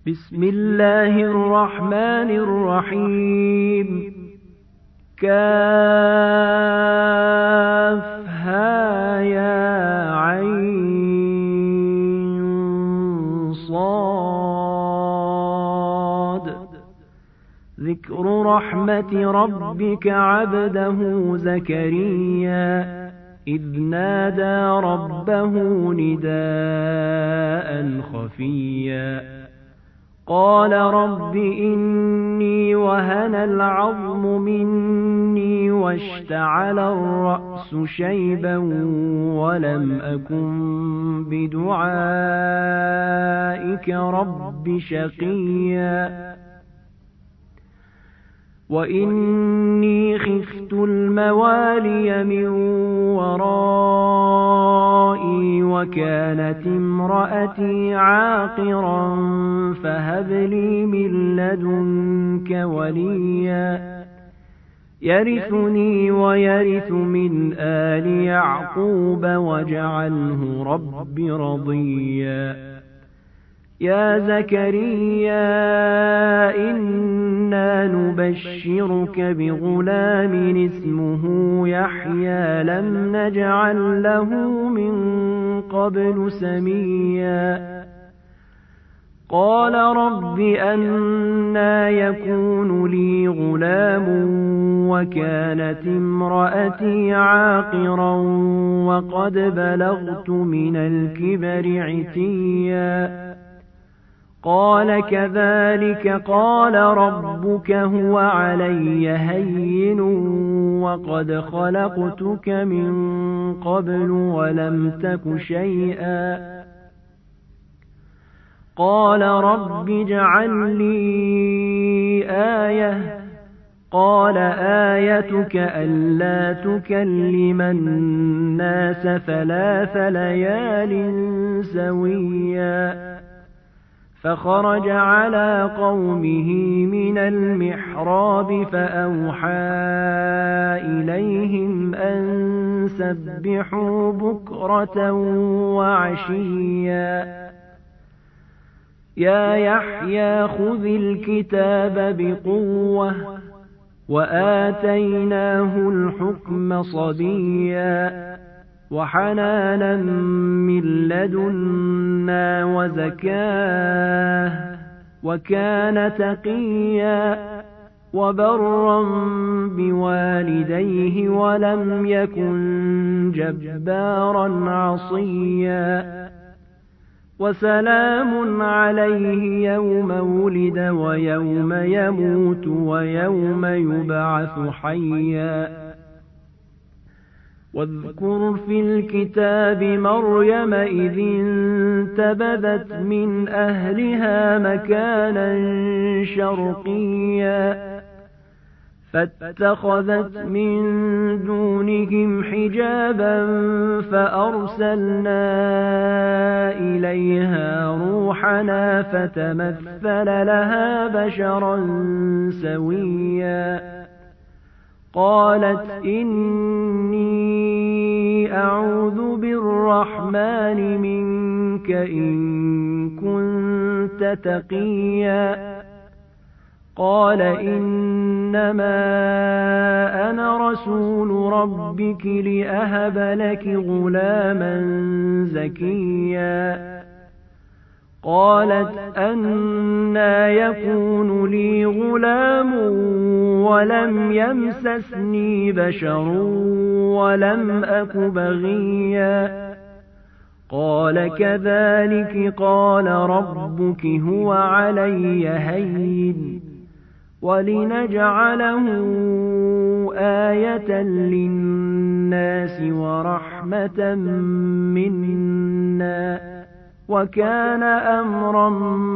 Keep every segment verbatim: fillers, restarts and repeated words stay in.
بسم الله الرحمن الرحيم كافها يا عين صاد ذكر رحمة ربك عبده زكريا إذ نادى ربه نداء خفيا قال رب إني وهن العظم مني واشتعل الرأس شيبا ولم أكن بدعائك رب شقيا وإني خفت الموالي من ورائي وكانت امرأتي عاقرا فهب لي من لدنك وليا يرثني ويرث من آل يعقوب واجعله رب رضيا يا زكريا إنا نبشرك بغلام اسمه يحيى لم نجعل له من قبل سميا قال رب أنى يكون لي غلام وكانت امرأتي عاقرا وقد بلغت من الكبر عتيا قال كذلك قال ربك هو علي هين وقد خلقتك من قبل ولم تك شيئا قال رب اجعل لي آية قال آيتك ألا تكلم الناس ثلاث ليال سويا فخرج على قومه من المحراب فأوحى إليهم أن سبحوا بكرة وعشيا يا يحيى خذ الكتاب بقوة وآتيناه الحكم صبيا وحنانا من لدنا وزكاه وكان تقيا وبرا بوالديه ولم يكن جبارا عصيا وسلام عليه يوم ولد ويوم يموت ويوم يبعث حيا واذكر في الكتاب مريم إذ انتبذت من أهلها مكانا شرقيا فاتخذت من دونهم حجابا فأرسلنا إليها روحنا فتمثل لها بشرا سويا قالت إني أعوذ بالرحمن منك إن كنت تقيا قال إنما أنا رسول ربك لأهب لك غلاما زكيا قالت أنى يكون لي غلام ولم يمسسني بشر ولم أك بغيا قال كذلك قال ربك هو علي هين ولنجعله آية للناس ورحمة منا وكان أمرا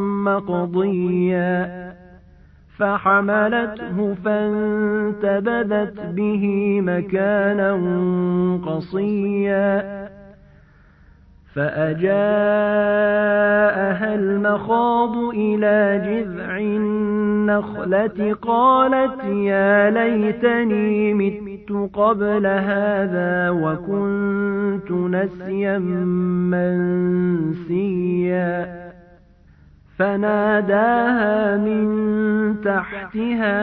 مقضيا فحملته فانتبذت به مكانا قصيا فأجاءها المخاض إلى جذع النخلة قالت يا ليتني مت قبل هذا وكنت نسيا منسيا فناداها من تحتها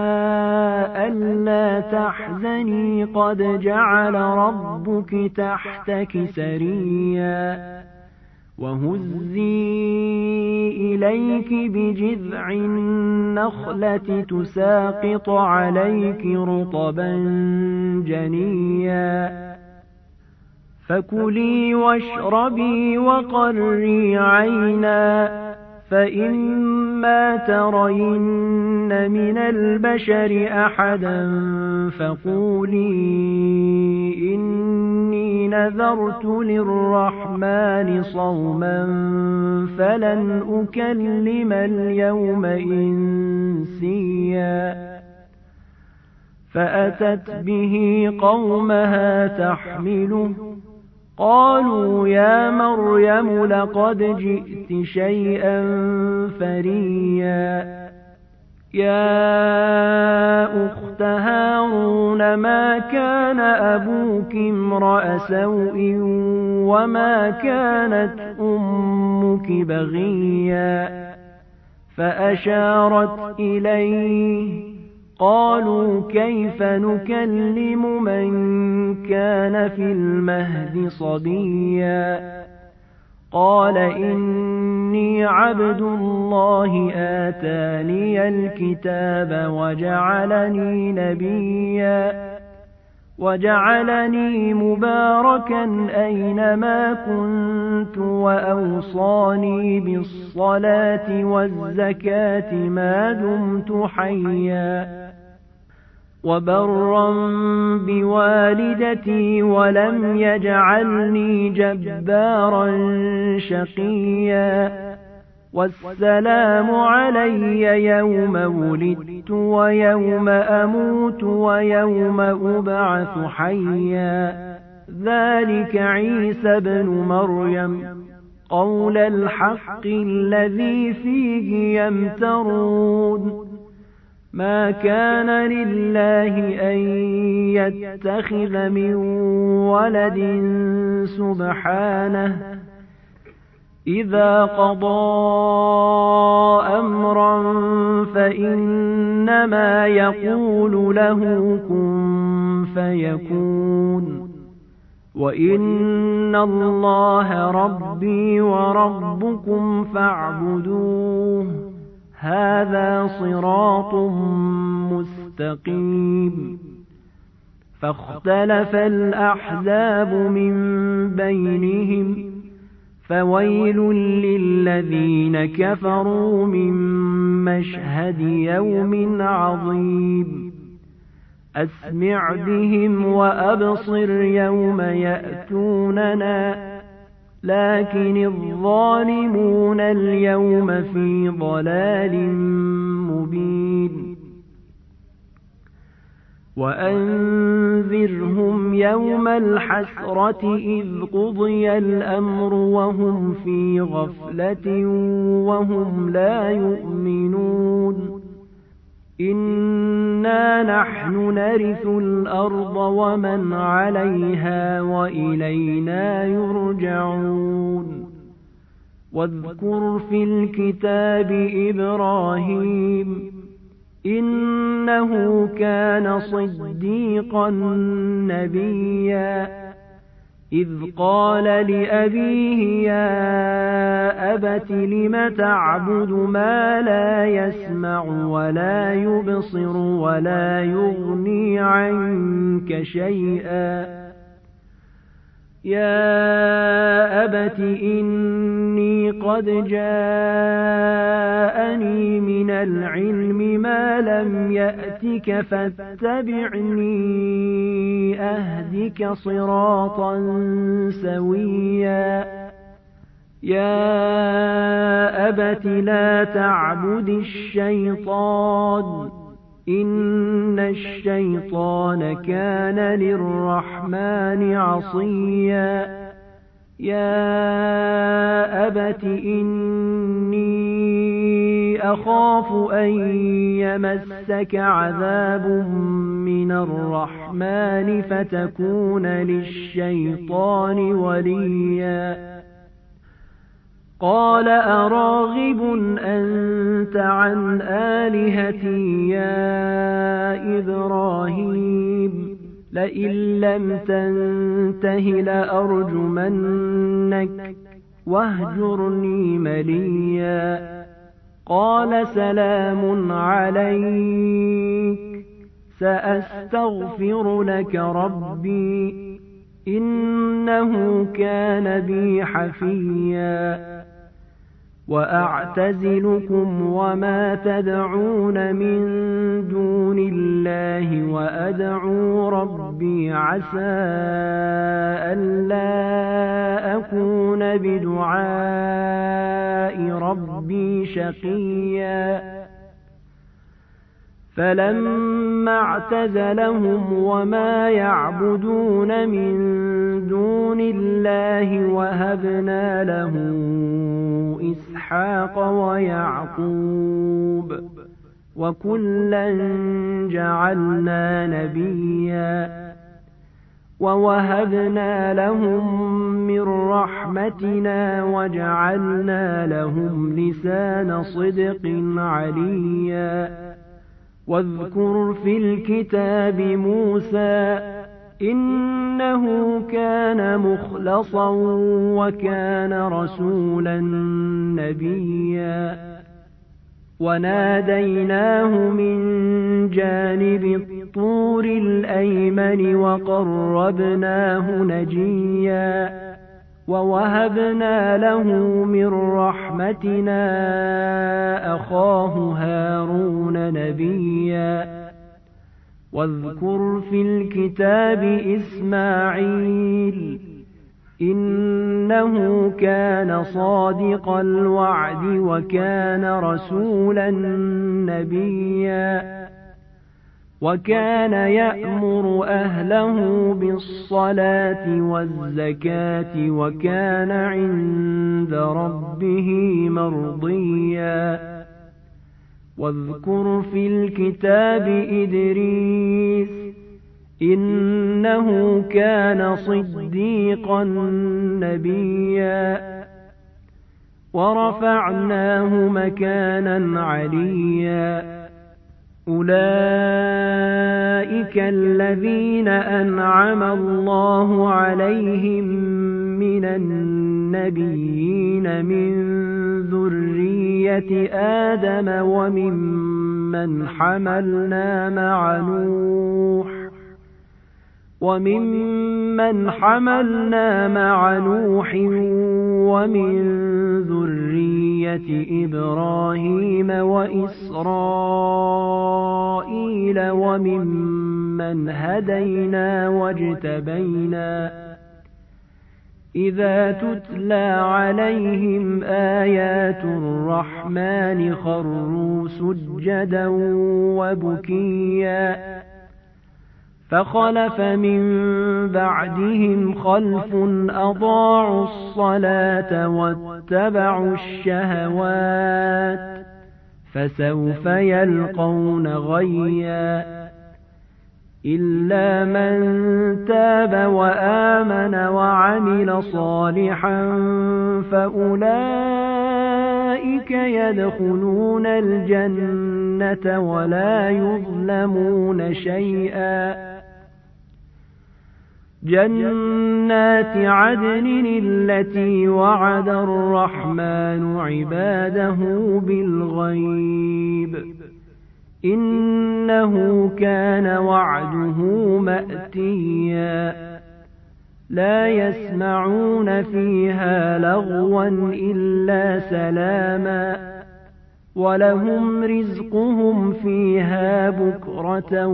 ألا تحزني قد جعل ربك تحتك سريا وهزي إليك بجذع النخلة تساقط عليك رطبا جنيا فكلي واشربي وقري عينا فإما ترين من البشر أحدا فقولي إني نذرت للرحمن صوما فلن أكلم اليوم إنسيا فأتت به قومها تحمله قالوا يا مريم لقد جئت شيئا فريا يا أخت هارون ما كان أبوك امرأ سوء وما كانت أمك بغيا فأشارت إليه قالوا كيف نكلم من كان في المهد صبيا قال إني عبد الله آتاني الكتاب وجعلني نبيا وجعلني مباركا أينما كنت وأوصاني بالصلاة والزكاة ما دمت حيا وبرا بوالدتي ولم يجعلني جبارا شقيا والسلام علي يوم ولدت ويوم أموت ويوم أبعث حيا ذلك عيسى بن مريم قول الحق الذي فيه يمترون ما كان لله أن يتخذ من ولد سبحانه إذا قضى أمرا فإنما يقول له كن فيكون وإن الله ربي وربكم فاعبدوه هذا صراط مستقيم فاختلف الأحزاب من بينهم فويل للذين كفروا من مشهد يوم عظيم أسمع بهم وأبصر يوم يأتوننا لكن الظالمون اليوم في ضلال مبين وأنذرهم يوم الحسرة إذ قضي الأمر وهم في غفلة وهم لا يؤمنون إنا نحن نرث الأرض ومن عليها وإلينا يرجعون واذكر في الكتاب إبراهيم إنه كان صديقا نبيا إذ قال لأبيه يا أبت لم تعبد ما لا يسمع ولا يبصر ولا يغني عنك شيئا يا أبت إني قد جاءني من العلم ما لم يأتك فاتبعني أهدك صراطا سويا يا أبت لا تعبد الشيطان إن الشيطان كان للرحمن عصيا يا أبت إني أخاف أن يمسك عذاب من الرحمن فتكون للشيطان وليا قال أراغب أنت عن آلهتي يا إبراهيم لئن لم تنته لأرجمنك واهجرني مليا قال سلام عليك سأستغفر لك ربي إنه كان بي حفيا وأعتزلكم وما تدعون من دون الله وأدعو ربي عسى ألا أكون بدعاء ربي شقيا فلما اعتزلهم وما يعبدون من دون الله وهبنا له إسحاق ويعقوب وكلا جعلنا نبيا ووهبنا لهم من رحمتنا وجعلنا لهم لسان صدق عليا واذكر في الكتاب موسى إنه كان مخلصا وكان رسولا نبيا وناديناه من جانب الطور الأيمن وقربناه نجيا ووهبنا له من رحمتنا أخاه هارون نبيا واذكر في الكتاب إسماعيل إنه كان صادق الوعد وكان رسولا نبيا وكان يأمر أهله بالصلاة والزكاة وكان عند ربه مرضيا واذكر في الكتاب إدريس إنه كان صديقا نبيا ورفعناه مكانا عليا أولئك الذين أنعم الله عليهم من النبيين من ذرية آدم وممن حملنا مع نوح وممن حملنا مع نوح ومن ذرية إبراهيم وإسرائيل وممن هدينا واجتبينا إذا تتلى عليهم آيات الرحمن خروا سجدا وبكيا فخلف من بعدهم خلف أضاعوا الصلاة واتبعوا الشهوات فسوف يلقون غيا إلا من تاب وآمن وعمل صالحا فأولئك يدخلون الجنة ولا يظلمون شيئا جنات عدن التي وعد الرحمن عباده بالغيب إنه كان وعده مأتيا لا يسمعون فيها لغوا إلا سلاما ولهم رزقهم فيها بكرة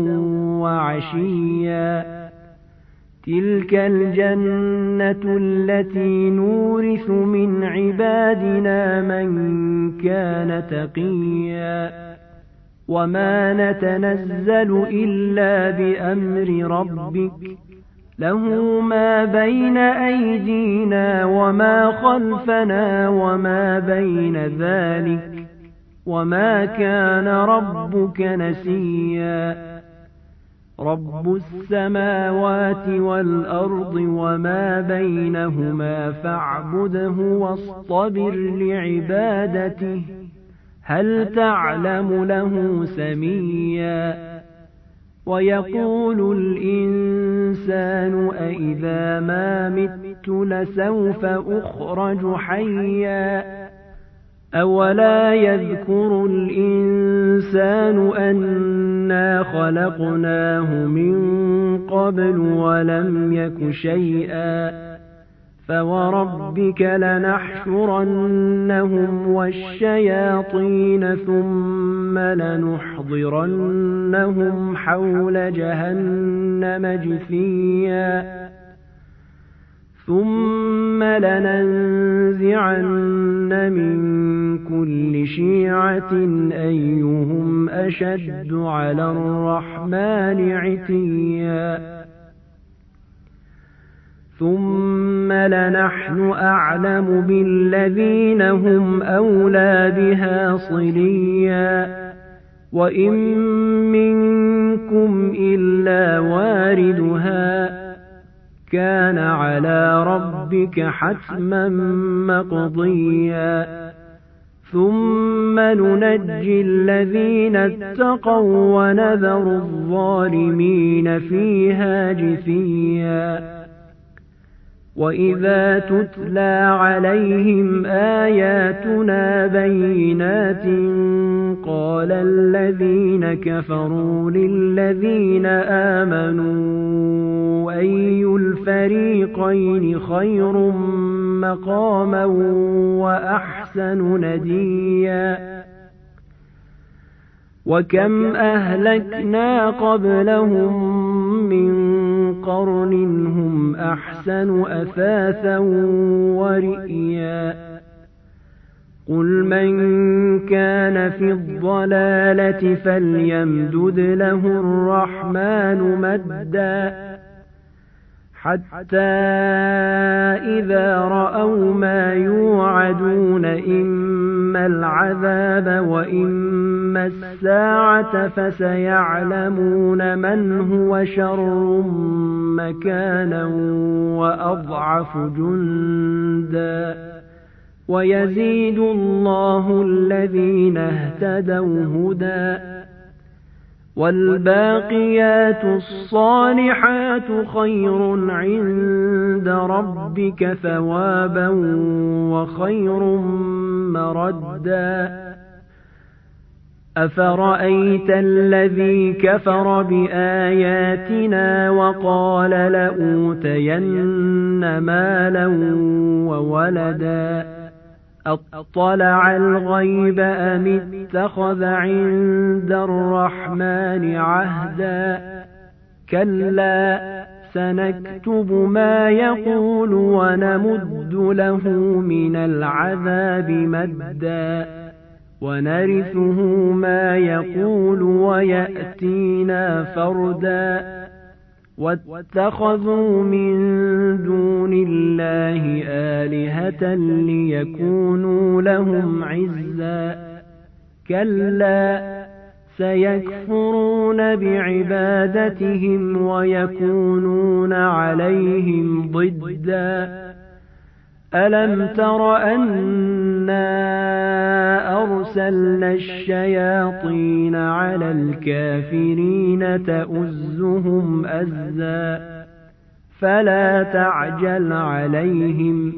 وعشيا تلك الجنة التي نورث من عبادنا من كان تقيا وما نتنزل إلا بأمر ربك له ما بين أيدينا وما خلفنا وما بين ذلك وما كان ربك نسيا رب السماوات والأرض وما بينهما فاعبده واصطبر لعبادته هل تعلم له سميا ويقول الإنسان أإذا ما مت لسوف أخرج حيا أولا يذكر الإنسان أنا خلقناه من قبل ولم يك شيئا فوربك لنحشرنهم والشياطين ثم لنحضرنهم حول جهنم جثيا ثم لننزعن من كل شيعة أيهم أشد على الرحمن عتيا ثم لنحن أعلم بالذين هم أولى بها صليا وإن منكم إلا واردها كان على ربك حتما مقضيا ثم ننجي الذين اتقوا ونذر الظالمين فيها جثيا وإذا تتلى عليهم آياتنا بينات قال الذين كفروا للذين آمنوا أي الفريقين خير مقاما وأحسن نديا وكم أهلكنا قبلهم من قرن هم أحسن أثاثا ورئيا قل من كان في الضلالة فليمدد له الرحمن مدا حتى إذا رأوا ما يوعدون إما العذاب وإما الساعة فسيعلمون من هو شر مكانا وأضعف جندا ويزيد الله الذين اهتدوا هدى والباقيات الصالحات خير عند ربك ثوابا وخير مردا أفرأيت الذي كفر بآياتنا وقال لأوتين مالا وولدا أطلع الغيب أم اتخذ عند الرحمن عهدا كلا سنكتب ما يقول ونمد له من العذاب مدا ونرثه ما يقول ويأتينا فردا واتخذوا من دون الله آلهة ليكونوا لهم عزا كلا سيكفرون بعبادتهم ويكونون عليهم ضدا ألم تر أنا أرسلنا الشياطين على الكافرين تؤزهم أزا فلا تعجل عليهم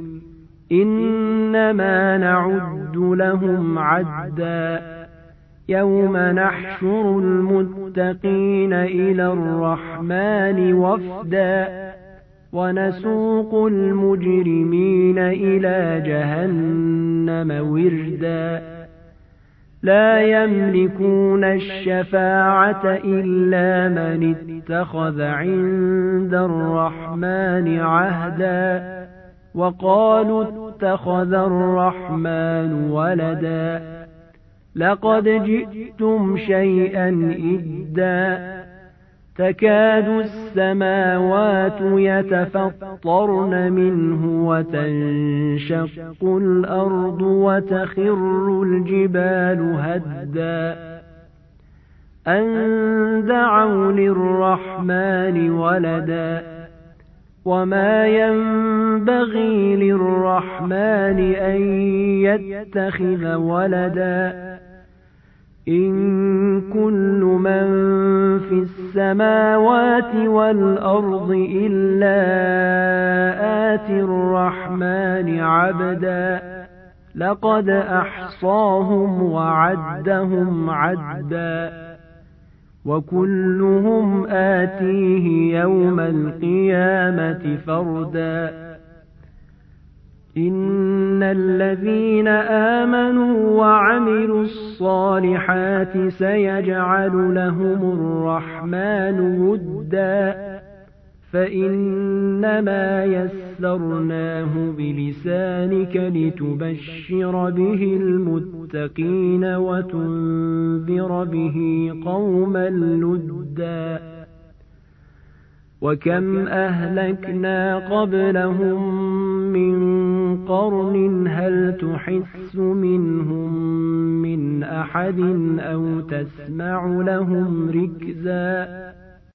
إنما نعد لهم عدا يوم نحشر المتقين إلى الرحمن وفدا ونسوق المجرمين إلى جهنم وردا لا يملكون الشفاعة إلا من اتخذ عند الرحمن عهدا وقالوا اتخذ الرحمن ولدا لقد جئتم شيئا إدا تكاد السماوات يتفطرن منه وتنشق الأرض وتخر الجبال هدا أن دعوا للرحمن ولدا وما ينبغي للرحمن أن يتخذ ولدا إن كل من في السماوات والأرض إلا آتي الرحمن عبدا لقد أحصاهم وعدهم عدا وكلهم آتيه يوم القيامة فردا إن الذين آمنوا وعملوا الصالحات سيجعل لهم الرحمن ودا فإنما يسرناه بلسانك لتبشر به المتقين وتنذر به قوما لدا وكم أهلكنا قبلهم من قرن هل تحس منهم من أحد أو تسمع لهم ركزا